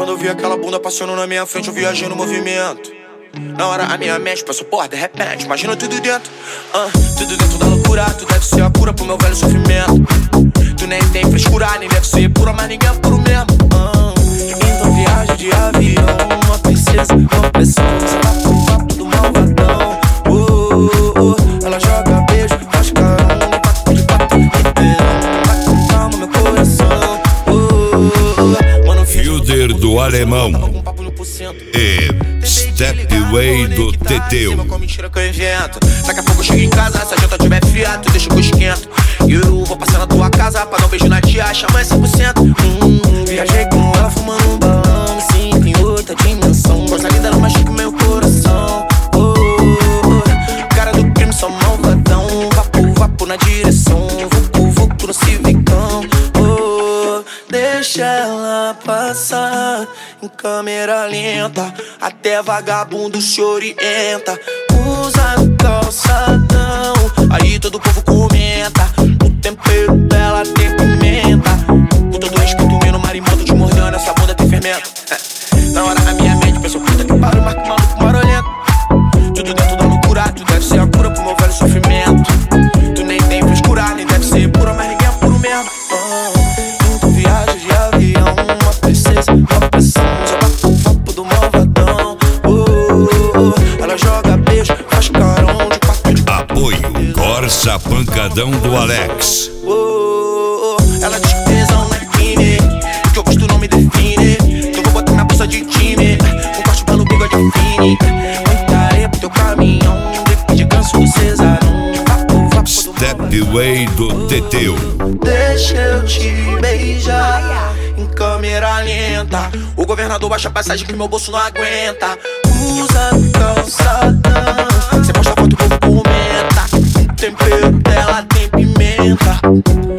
Quando eu vi aquela bunda passando na minha frente, eu viajei no movimento. Na hora a minha mente passou por de repente, imagina tudo dentro. Tudo dentro da loucura, tu deve ser a cura pro meu velho sofrimento. Tu nem tem frescura, nem deve ser pura, mas ninguém é puro mesmo. Então viagem de avião, uma princesa, uma pressão. Você tá com papo do malvadão. Ela joga beijo, faz carão, de quatro, vai com calma meu coração. Mano, Fielder do Alemão e Stepway do Teteu. Com mentira que eu invento. Daqui a pouco eu chego em casa, se a janta tiver fria, tu deixa que eu esquento. E eu vou passar na tua casa pra dar um beijo na tia, chama 100%. Viajei com ela fumando um balão, me sinto em outra dimensão. Coisa linda, ela machuca meu coração. Cara do crime, só malvadão. Vapo na direção, vucu no civicão. Deixa ela passar em câmera lenta, até vagabundo se orienta. Usa calçadão, aí todo o povo comenta. O tempero dela tem pimenta. Com todo respeito, o no marimbondo te mordendo, essa bunda tem fermento. Na hora a minha mente pensou, puta que pariu, marca maluco marolento. Tudo dentro da loucura, tu deve ser a cura pro meu velho sofrimento. Tu nem tem frescura, nem deve ser pura, mas ninguém é puro mesmo. Viagem de avião, uma princesa, uma pressão. Joga com o papo do malvadão. Ela joga beijo, faz carão de quatro de quatro. Apoio Corsa Pancadão do Alex. Ela diz que tesão não é crime, que eu gosto não me define. Eu vou botar minha bolsa de time, um corte pelo bigode afine. Muita areia pro teu caminhão, de ganso do Cesarão. Stepway do Teteu. Deixa eu te beijar em câmera lenta. O governador baixa a passagem que meu bolso não aguenta. Usa calçadão, cê posta foto, o povo comenta. O tempero dela tem pimenta.